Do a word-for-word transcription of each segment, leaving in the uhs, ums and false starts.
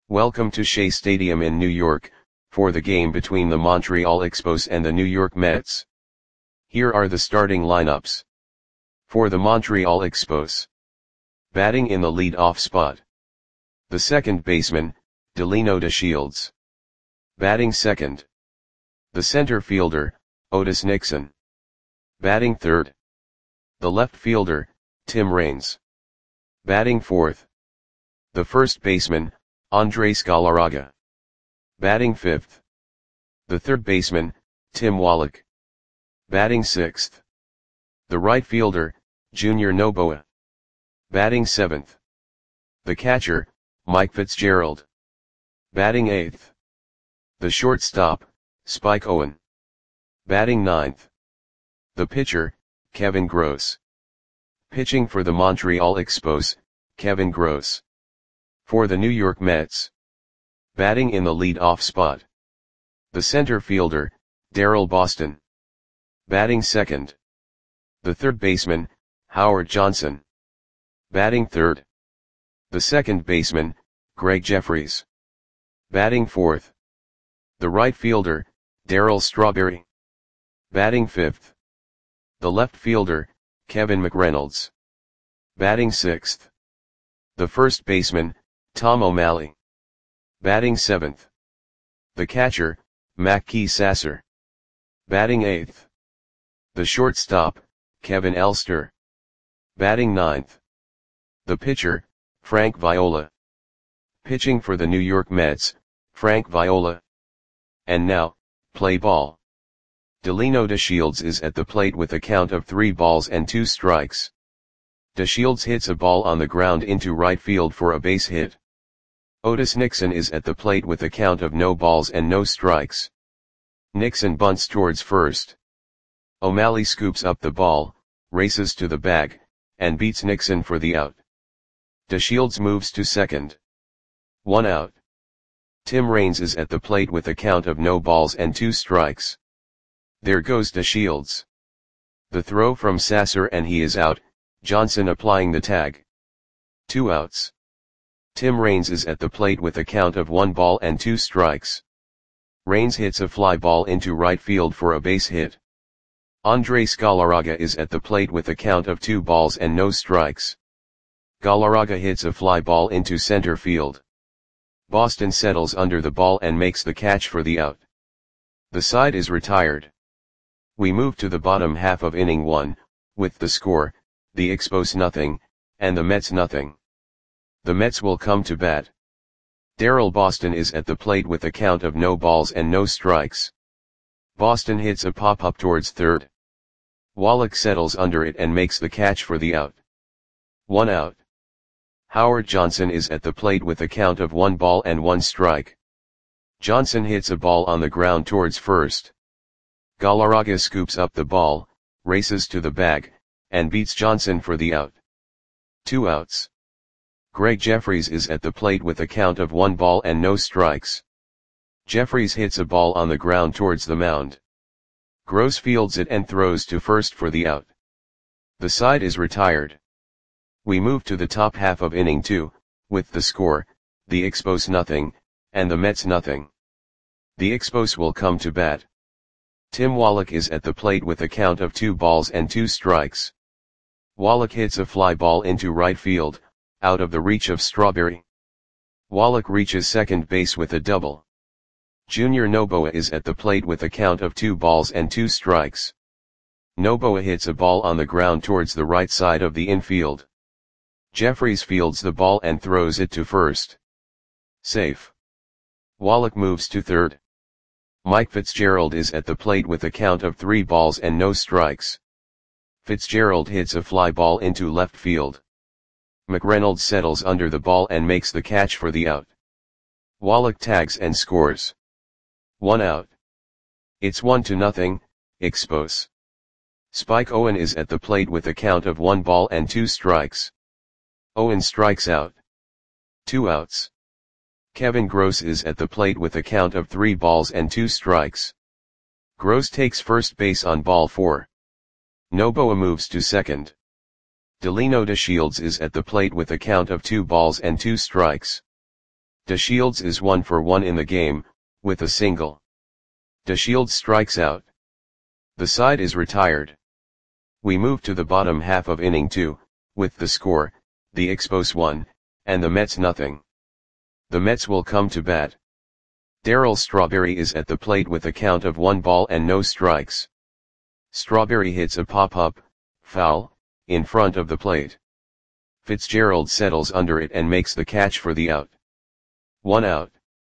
Welcome to Shea Stadium in New York, for the game between the Montreal Expos and the New York Mets. Here are the starting lineups. For the Montreal Expos. Batting in the lead-off spot. The second baseman, Delino DeShields. Batting second. The center fielder, Otis Nixon. Batting third. The left fielder, Tim Raines. Batting fourth. The first baseman, Andres Galarraga. Batting fifth. The third baseman, Tim Wallach. Batting sixth. The right fielder, Junior Noboa. Batting seventh. The catcher, Mike Fitzgerald. Batting eighth. The shortstop, Spike Owen. Batting ninth. The pitcher, Kevin Gross. Pitching for the Montreal Expos, Kevin Gross. For the New York Mets. Batting in the lead-off spot. The center fielder, Daryl Boston. Batting second. The third baseman, Howard Johnson. Batting third. The second baseman, Greg Jeffries. Batting fourth. The right fielder, Darryl Strawberry. Batting fifth. The left fielder, Kevin McReynolds. Batting sixth. The first baseman, Tom O'Malley. Batting seventh. The catcher, Mackey Sasser. Batting eighth. The shortstop, Kevin Elster. Batting ninth. The pitcher, Frank Viola. Pitching for the New York Mets, Frank Viola. And now, play ball. Delino DeShields is at the plate with a count of three balls and two strikes. DeShields hits a ball on the ground into right field for a base hit. Otis Nixon is at the plate with a count of no balls and no strikes. Nixon bunts towards first. O'Malley scoops up the ball, races to the bag, and beats Nixon for the out. DeShields moves to second. One out. Tim Raines is at the plate with a count of no balls and two strikes. There goes DeShields. The throw from Sasser and he is out, Johnson applying the tag. Two outs. Tim Raines is at the plate with a count of one ball and two strikes. Raines hits a fly ball into right field for a base hit. Andres Galarraga is at the plate with a count of two balls and no strikes. Galarraga hits a fly ball into center field. Boston settles under the ball and makes the catch for the out. The side is retired. We move to the bottom half of inning one, with the score, the Expos nothing, and the Mets nothing. The Mets will come to bat. Daryl Boston is at the plate with a count of no balls and no strikes. Boston hits a pop-up towards third. Wallach settles under it and makes the catch for the out. One out. Howard Johnson is at the plate with a count of one ball and one strike. Johnson hits a ball on the ground towards first. Galarraga scoops up the ball, races to the bag, and beats Johnson for the out. Two outs. Greg Jeffries is at the plate with a count of one ball and no strikes. Jeffries hits a ball on the ground towards the mound. Gross fields it and throws to first for the out. The side is retired. We move to the top half of inning two, with the score, the Expos nothing, and the Mets nothing. The Expos will come to bat. Tim Wallach is at the plate with a count of two balls and two strikes. Wallach hits a fly ball into right field, out of the reach of Strawberry. Wallach reaches second base with a double. Junior Noboa is at the plate with a count of two balls and two strikes. Noboa hits a ball on the ground towards the right side of the infield. Jeffries fields the ball and throws it to first. Safe. Wallach moves to third. Mike Fitzgerald is at the plate with a count of three balls and no strikes. Fitzgerald hits a fly ball into left field. McReynolds settles under the ball and makes the catch for the out. Wallach tags and scores. One out. It's one to nothing, Expos. Spike Owen is at the plate with a count of one ball and two strikes. Owen strikes out. Two outs. Kevin Gross is at the plate with a count of three balls and two strikes. Gross takes first base on ball four. Noboa moves to second. Delino DeShields is at the plate with a count of two balls and two strikes. De Shields is one for one in the game, with a single. De Shields strikes out. The side is retired. We move to the bottom half of inning two, with the score, the Expos one, and the Mets nothing. The Mets will come to bat. Darryl Strawberry is at the plate with a count of one ball and no strikes. Strawberry hits a pop-up, foul, in front of the plate. Fitzgerald settles under it and makes the catch for the out. One out.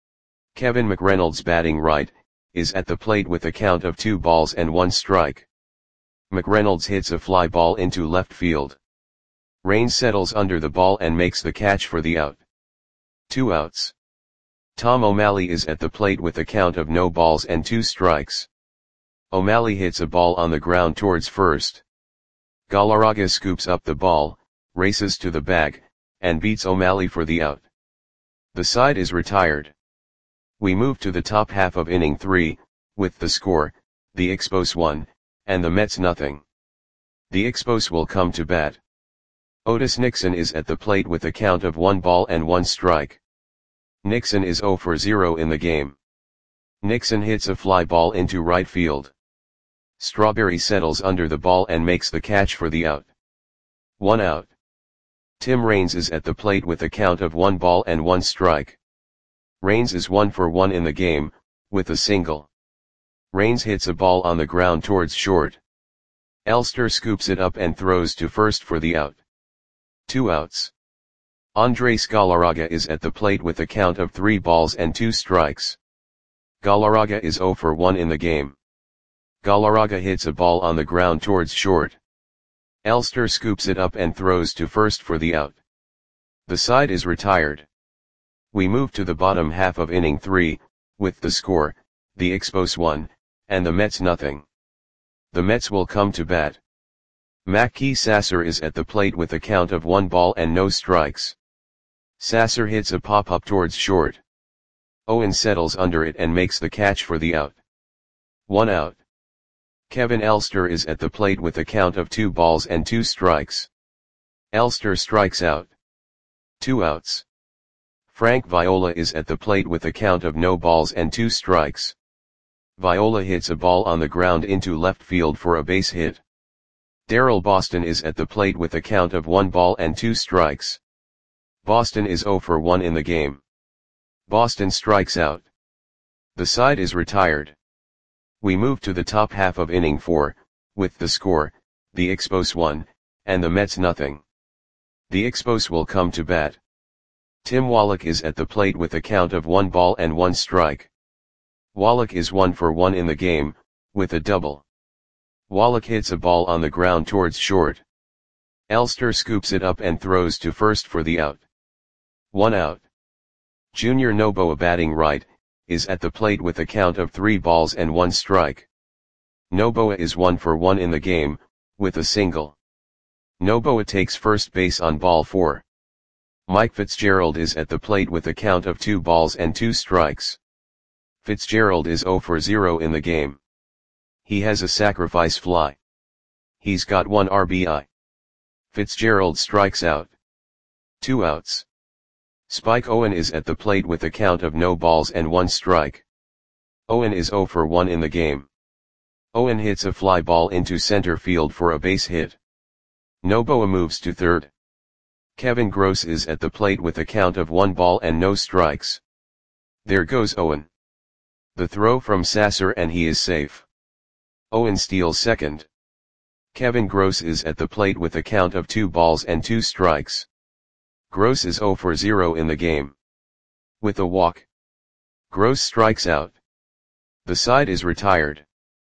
Kevin McReynolds, batting right, is at the plate with a count of two balls and one strike. McReynolds hits a fly ball into left field. Raines settles under the ball and makes the catch for the out. Two outs. Tom O'Malley is at the plate with a count of no balls and two strikes. O'Malley hits a ball on the ground towards first. Galarraga scoops up the ball, races to the bag, and beats O'Malley for the out. The side is retired. We move to the top half of inning three, with the score, the Expos one, and the Mets nothing. The Expos will come to bat. Otis Nixon is at the plate with a count of one ball and one strike. Nixon is zero for zero in the game. Nixon hits a fly ball into right field. Strawberry settles under the ball and makes the catch for the out. One out. Tim Raines is at the plate with a count of one ball and one strike. Raines is one for one in the game, with a single. Raines hits a ball on the ground towards short. Elster scoops it up and throws to first for the out. Two outs. Andres Galarraga is at the plate with a count of three balls and two strikes. Galarraga is zero for one in the game. Galarraga hits a ball on the ground towards short. Elster scoops it up and throws to first for the out. The side is retired. We move to the bottom half of inning three, with the score, the Expos one, and the Mets nothing. The Mets will come to bat. Mackey Sasser is at the plate with a count of one ball and no strikes. Sasser hits a pop-up towards short. Owen settles under it and makes the catch for the out. One out. Kevin Elster is at the plate with a count of two balls and two strikes. Elster strikes out. Two outs. Frank Viola is at the plate with a count of no balls and two strikes. Viola hits a ball on the ground into left field for a base hit. Darryl Boston is at the plate with a count of one ball and two strikes. Boston is zero for one in the game. Boston strikes out. The side is retired. We move to the top half of inning four, with the score, the Expos one, and the Mets nothing. The Expos will come to bat. Tim Wallach is at the plate with a count of one ball and one strike. Wallach is one for one in the game, with a double. Wallach hits a ball on the ground towards short. Elster scoops it up and throws to first for the out. One out. Junior Noboa, batting right, is at the plate with a count of three balls and one strike. Noboa is one for one in the game, with a single. Noboa takes first base on ball four. Mike Fitzgerald is at the plate with a count of two balls and two strikes. Fitzgerald is zero for zero in the game. He has a sacrifice fly. He's got one R B I. Fitzgerald strikes out. Two outs. Spike Owen is at the plate with a count of no balls and one strike. Owen is zero for one in the game. Owen hits a fly ball into center field for a base hit. Noboa moves to third. Kevin Gross is at the plate with a count of one ball and no strikes. There goes Owen. The throw from Sasser and he is safe. Owen steals second. Kevin Gross is at the plate with a count of two balls and two strikes. Gross is zero for zero in the game. With a walk. Gross strikes out. The side is retired.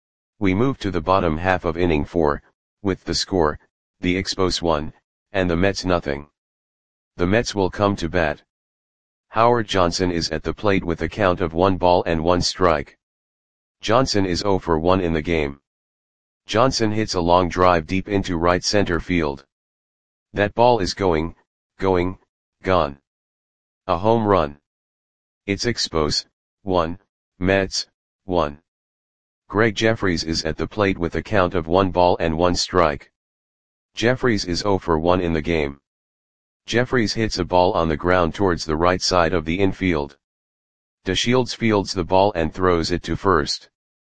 We move to the bottom half of inning four, with the score, the Expos one, and the Mets nothing. The Mets will come to bat. Howard Johnson is at the plate with a count of one ball and one strike. Johnson is zero for one in the game. Johnson hits a long drive deep into right center field. That ball is going, going, gone. A home run. It's Expos, one, Mets, one. Greg Jeffries is at the plate with a count of one ball and one strike. Jeffries is zero for one in the game. Jeffries hits a ball on the ground towards the right side of the infield. DeShields fields the ball and throws it to first.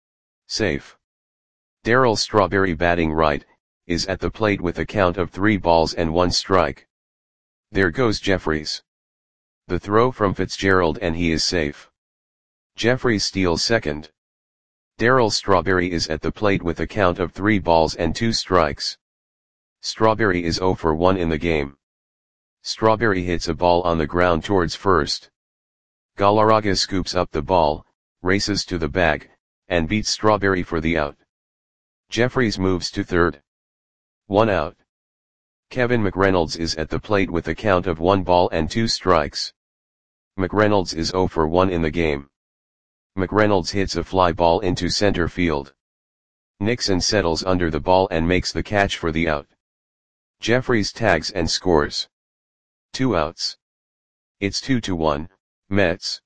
Safe. Darryl Strawberry, batting right, is at the plate with a count of three balls and one strike. There goes Jeffries. The throw from Fitzgerald and he is safe. Jeffries steals second. Darryl Strawberry is at the plate with a count of three balls and two strikes. Strawberry is zero for one in the game. Strawberry hits a ball on the ground towards first. Galarraga scoops up the ball, races to the bag, and beats Strawberry for the out. Jeffries moves to third. One out. Kevin McReynolds is at the plate with a count of one ball and two strikes. McReynolds is zero for one in the game. McReynolds hits a fly ball into center field. Nixon settles under the ball and makes the catch for the out. Jeffries tags and scores. Two outs. It's two to one, Mets.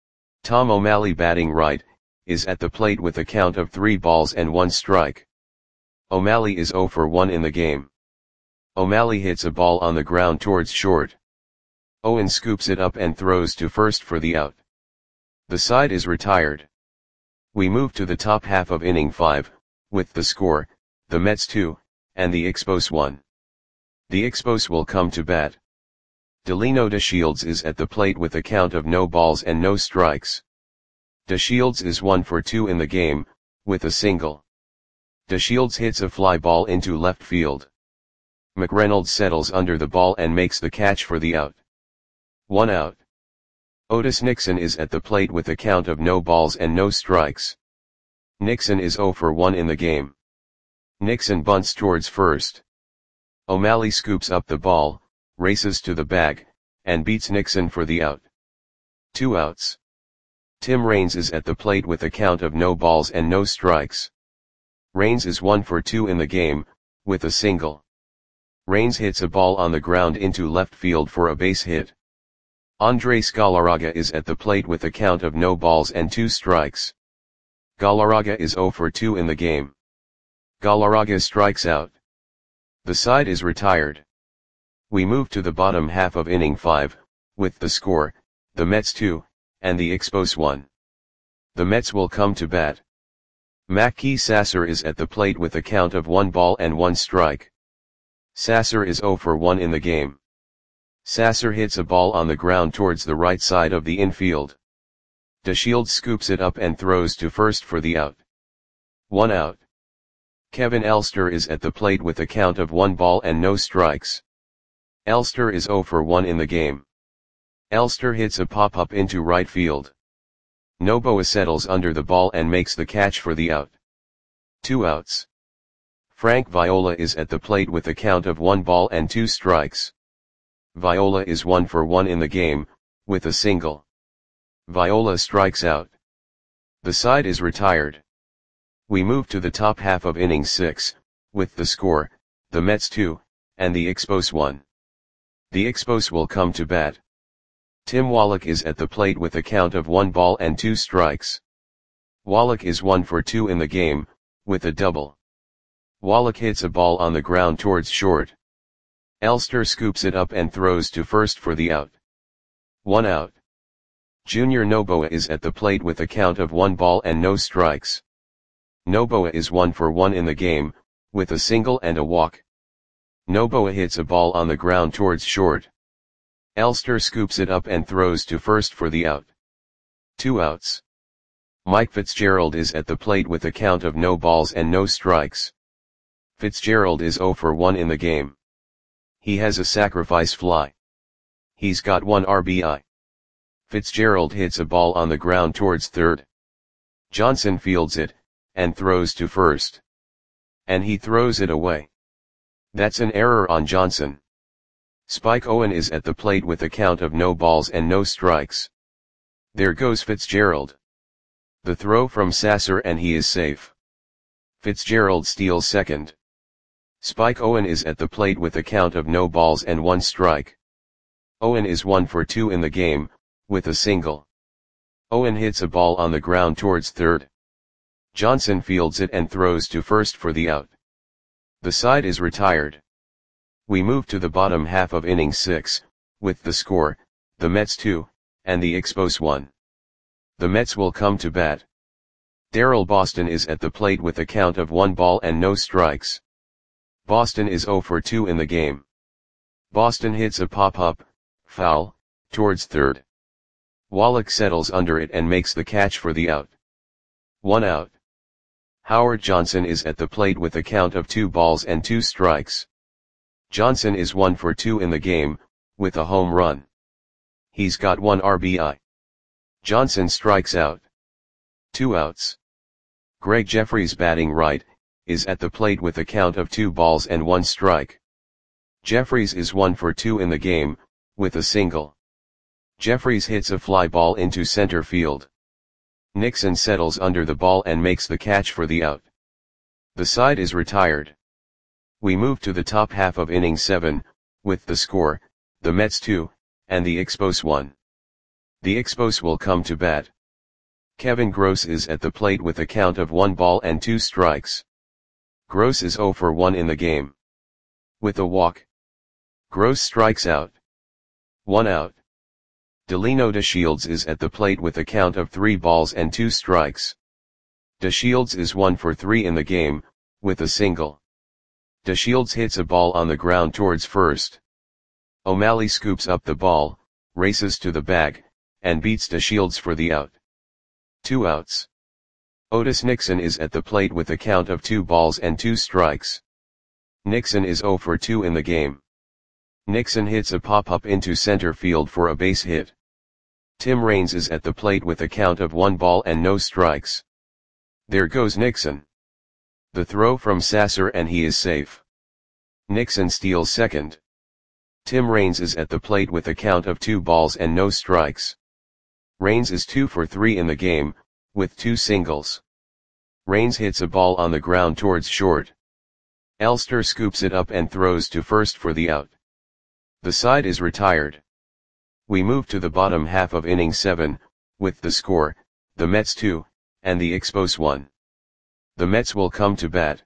Tom O'Malley, batting right, is at the plate with a count of three balls and one strike. O'Malley is zero for one in the game. O'Malley hits a ball on the ground towards short. Owen scoops it up and throws to first for the out. The side is retired. We move to the top half of inning five, with the score, the Mets two, and the Expos one. The Expos will come to bat. Delino DeShields is at the plate with a count of no balls and no strikes. DeShields is one for two in the game, with a single. DeShields hits a fly ball into left field. McReynolds settles under the ball and makes the catch for the out. One out. Otis Nixon is at the plate with a count of no balls and no strikes. Nixon is zero for one in the game. Nixon bunts towards first. O'Malley scoops up the ball, races to the bag, and beats Nixon for the out. Two outs. Tim Raines is at the plate with a count of no balls and no strikes. Raines is one for two in the game, with a single. Raines hits a ball on the ground into left field for a base hit. Andres Galarraga is at the plate with a count of no balls and two strikes. Galarraga is zero for two in the game. Galarraga strikes out. The side is retired. We move to the bottom half of inning five, with the score, the Mets two, and the Expos one. The Mets will come to bat. Mackey Sasser is at the plate with a count of one ball and one strike. Sasser is zero for one in the game. Sasser hits a ball on the ground towards the right side of the infield. DeShields scoops it up and throws to first for the out. One out. Kevin Elster is at the plate with a count of one ball and no strikes. Elster is zero for one in the game. Elster hits a pop-up into right field. Noboa settles under the ball and makes the catch for the out. Two outs. Frank Viola is at the plate with a count of one ball and two strikes. Viola is one for one in the game, with a single. Viola strikes out. The side is retired. We move to the top half of inning six, with the score, the Mets two, and the Expos one. The Expos will come to bat. Tim Wallach is at the plate with a count of one ball and two strikes. Wallach is one for two in the game, with a double. Wallach hits a ball on the ground towards short. Elster scoops it up and throws to first for the out. One out. Junior Noboa is at the plate with a count of one ball and no strikes. Noboa is one for one in the game, with a single and a walk. Noboa hits a ball on the ground towards short. Elster scoops it up and throws to first for the out. Two outs. Mike Fitzgerald is at the plate with a count of no balls and no strikes. Fitzgerald is zero for one in the game. He has a sacrifice fly. He's got one R B I. Fitzgerald hits a ball on the ground towards third. Johnson fields it, and throws to first. And he throws it away. That's an error on Johnson. Spike Owen is at the plate with a count of no balls and no strikes. There goes Fitzgerald. The throw from Sasser and he is safe. Fitzgerald steals second. Spike Owen is at the plate with a count of no balls and one strike. Owen is one for two in the game, with a single. Owen hits a ball on the ground towards third. Johnson fields it and throws to first for the out. The side is retired. We move to the bottom half of inning six, with the score, the Mets two, and the Expos one. The Mets will come to bat. Daryl Boston is at the plate with a count of one ball and no strikes. Boston is oh for two in the game. Boston hits a pop-up, foul, towards third. Wallach settles under it and makes the catch for the out. One out. Howard Johnson is at the plate with a count of two balls and two strikes. Johnson is one for two in the game, with a home run. He's got one R B I. Johnson strikes out. Two outs. Greg Jeffries, batting right, is at the plate with a count of two balls and one strike. Jeffries is one for two in the game, with a single. Jeffries hits a fly ball into center field. Nixon settles under the ball and makes the catch for the out. The side is retired. We move to the top half of inning seven, with the score, the Mets two, and the Expos one. The Expos will come to bat. Kevin Gross is at the plate with a count of one ball and two strikes. Gross is oh for one in the game. With a walk. Gross strikes out. One out. Delino DeShields is at the plate with a count of three balls and two strikes. DeShields is one for three in the game, with a single. DeShields hits a ball on the ground towards first. O'Malley scoops up the ball, races to the bag, and beats DeShields for the out. Two outs. Otis Nixon is at the plate with a count of two balls and two strikes. Nixon is oh for two in the game. Nixon hits a pop-up into center field for a base hit. Tim Raines is at the plate with a count of one ball and no strikes. There goes Nixon. The throw from Sasser and he is safe. Nixon steals second. Tim Raines is at the plate with a count of two balls and no strikes. Raines is two for three in the game, with two singles. Raines hits a ball on the ground towards short. Elster scoops it up and throws to first for the out. The side is retired. We move to the bottom half of inning seven, with the score, the Mets two, and the Expos one. The Mets will come to bat.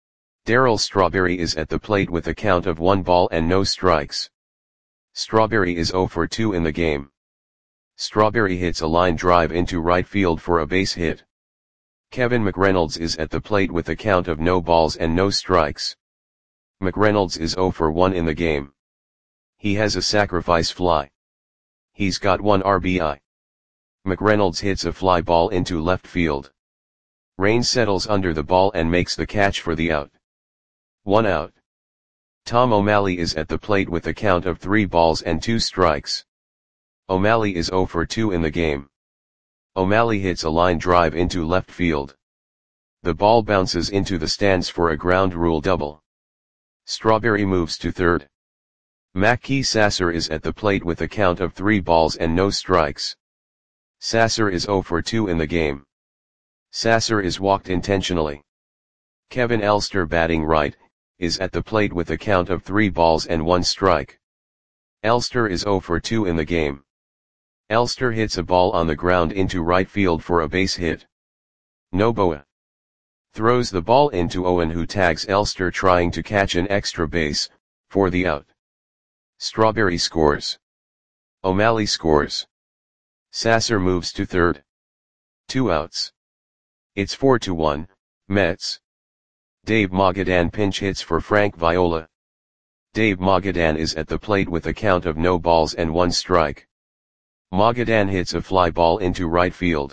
Darryl Strawberry is at the plate with a count of one ball and no strikes. Strawberry is oh for two in the game. Strawberry hits a line drive into right field for a base hit. Kevin McReynolds is at the plate with a count of no balls and no strikes. McReynolds is oh for one in the game. He has a sacrifice fly. He's got one R B I. McReynolds hits a fly ball into left field. Raines settles under the ball and makes the catch for the out. One out. Tom O'Malley is at the plate with a count of three balls and two strikes. O'Malley is oh for two in the game. O'Malley hits a line drive into left field. The ball bounces into the stands for a ground rule double. Strawberry moves to third. Mackey Sasser is at the plate with a count of three balls and no strikes. Sasser is oh for two in the game. Sasser is walked intentionally. Kevin Elster, batting right, is at the plate with a count of three balls and one strike. Elster is oh for two in the game. Elster hits a ball on the ground into right field for a base hit. Noboa throws the ball into Owen, who tags Elster trying to catch an extra base, for the out. Strawberry scores. O'Malley scores. Sasser moves to third. Two outs. It's four to one, Mets. Dave Magadan pinch hits for Frank Viola. Dave Magadan is at the plate with a count of no balls and one strike. Magadan hits a fly ball into right field.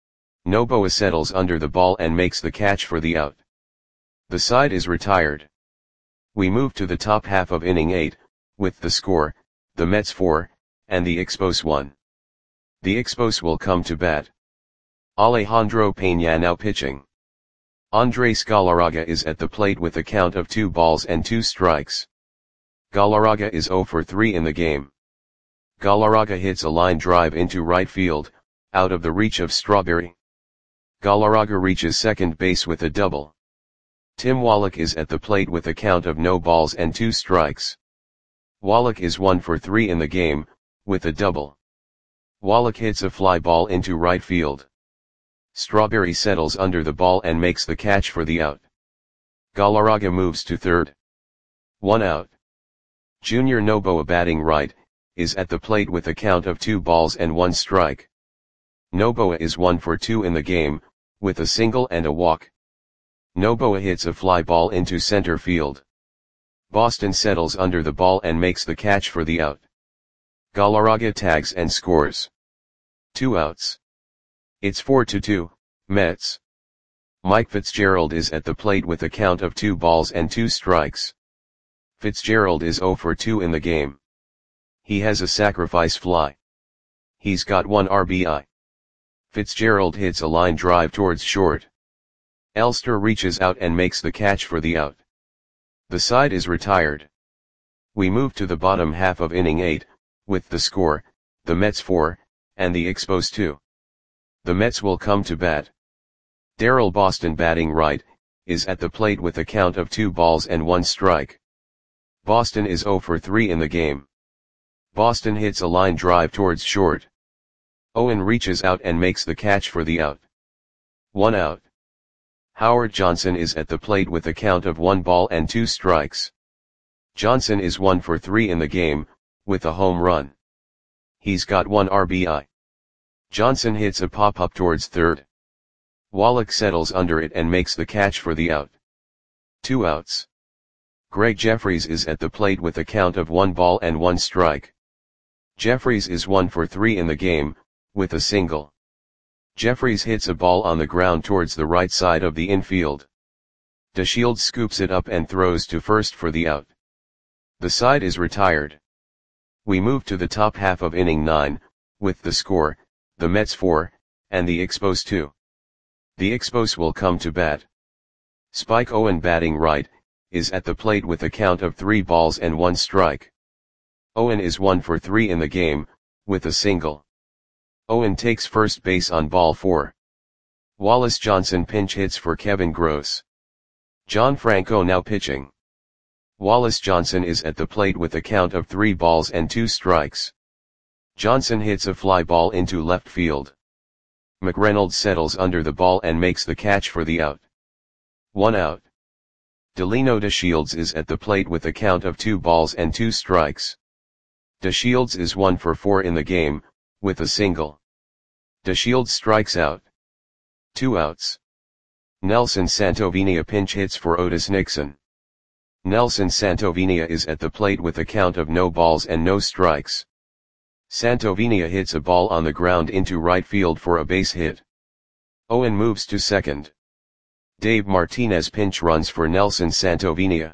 Noboa settles under the ball and makes the catch for the out. The side is retired. We move to the top half of inning eight, with the score, the Mets four, and the Expos one. The Expos will come to bat. Alejandro Peña now pitching. Andres Galarraga is at the plate with a count of two balls and two strikes. Galarraga is oh for three in the game. Galarraga hits a line drive into right field, out of the reach of Strawberry. Galarraga reaches second base with a double. Tim Wallach is at the plate with a count of no balls and two strikes. Wallach is one for three in the game, with a double. Wallach hits a fly ball into right field. Strawberry settles under the ball and makes the catch for the out. Galarraga moves to third. One out. Junior Noboa batting right, is at the plate with a count of two balls and one strike. Noboa is one for two in the game, with a single and a walk. Noboa hits a fly ball into center field. Boston settles under the ball and makes the catch for the out. Galarraga tags and scores. Two outs. It's four to two, Mets. Mike Fitzgerald is at the plate with a count of two balls and two strikes. Fitzgerald is zero for two in the game. He has a sacrifice fly. He's got one R B I. Fitzgerald hits a line drive towards short. Elster reaches out and makes the catch for the out. The side is retired. We move to the bottom half of inning eight, with the score, the Mets four, and the Expos two. The Mets will come to bat. Darryl Boston batting right, is at the plate with a count of two balls and one strike. Boston is zero for three in the game. Boston hits a line drive towards short. Owen reaches out and makes the catch for the out. One out. Howard Johnson is at the plate with a count of one ball and two strikes. Johnson is one for three in the game, with a home run. He's got one R B I. Johnson hits a pop-up towards third. Wallach settles under it and makes the catch for the out. Two outs. Greg Jeffries is at the plate with a count of one ball and one strike. Jeffries is one for three in the game, with a single. Jeffries hits a ball on the ground towards the right side of the infield. DeShields scoops it up and throws to first for the out. The side is retired. We move to the top half of inning nine, with the score, the Mets four, and the Expos two. The Expos will come to bat. Spike Owen batting right, is at the plate with a count of three balls and one strike. Owen is one for three in the game, with a single. Owen takes first base on ball four. Wallace Johnson pinch hits for Kevin Gross. John Franco now pitching. Wallace Johnson is at the plate with a count of three balls and two strikes. Johnson hits a fly ball into left field. McReynolds settles under the ball and makes the catch for the out. One out. Delino DeShields is at the plate with a count of two balls and two strikes. DeShields is one for four in the game, with a single. DeShields strikes out. Two outs. Nelson Santovenia pinch hits for Otis Nixon. Nelson Santovenia is at the plate with a count of no balls and no strikes. Santovenia hits a ball on the ground into right field for a base hit. Owen moves to second. Dave Martinez pinch runs for Nelson Santovenia.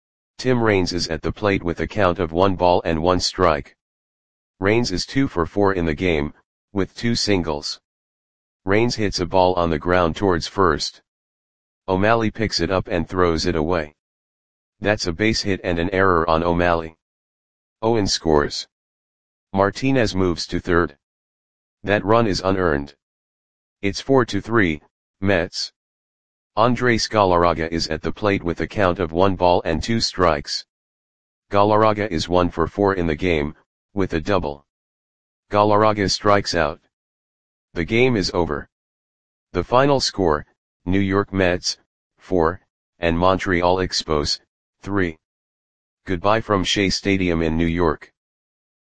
Tim Raines is at the plate with a count of one ball and one strike. Raines is two for four in the game, with two singles. Raines hits a ball on the ground towards first. O'Malley picks it up and throws it away. That's a base hit and an error on O'Malley. Owen scores. Martinez moves to third. That run is unearned. It's four to three, Mets. Andres Galarraga is at the plate with a count of one ball and two strikes. Galarraga is one for four in the game, with a double. Galarraga strikes out. The game is over. The final score, New York Mets, four, and Montreal Expos, three. Goodbye from Shea Stadium in New York.